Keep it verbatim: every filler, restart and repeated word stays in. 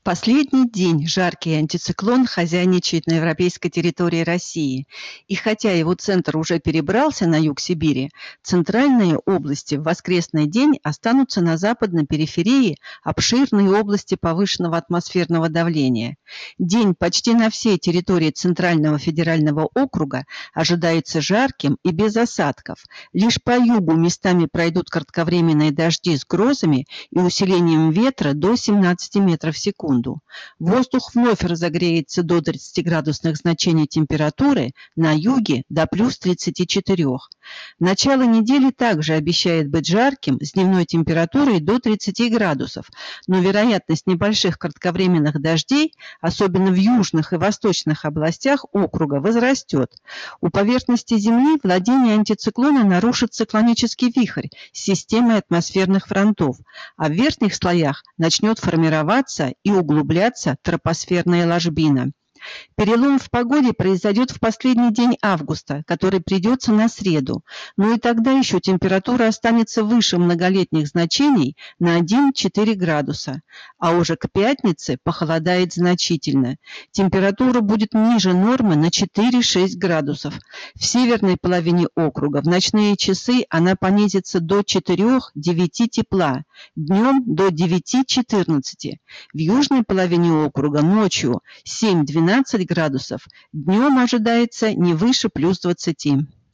Последний день жаркий антициклон хозяйничает на европейской территории России. И хотя его центр уже перебрался на юг Сибири, центральные области в воскресный день останутся на западной периферии обширной области повышенного атмосферного давления. День почти на всей территории Центрального федерального округа ожидается жарким и без осадков. Лишь по югу местами пройдут кратковременные дожди с грозами и усилением ветра до семнадцати метров в секунду. Воздух вновь разогреется до тридцатиградусных значений температуры, на юге до плюс тридцати четырёх. Начало недели также обещает быть жарким с дневной температурой до тридцати градусов, но вероятность небольших кратковременных дождей, особенно в южных и восточных областях округа, возрастет. У поверхности Земли владение антициклона нарушит циклонический вихрь с системой атмосферных фронтов, а в верхних слоях начнет формироваться и углубляться тропосферная ложбина. Перелом в погоде произойдет в последний день августа, который придется на среду, но и тогда еще температура останется выше многолетних значений на один-четыре градуса, а уже к пятнице похолодает значительно. Температура будет ниже нормы на четыре-шесть градусов. В северной половине округа в ночные часы она понизится до четырёх-девяти тепла, днем до девяти-четырнадцати. В южной половине округа ночью семь-двенадцать градусов, днем ожидается не выше плюс двадцати.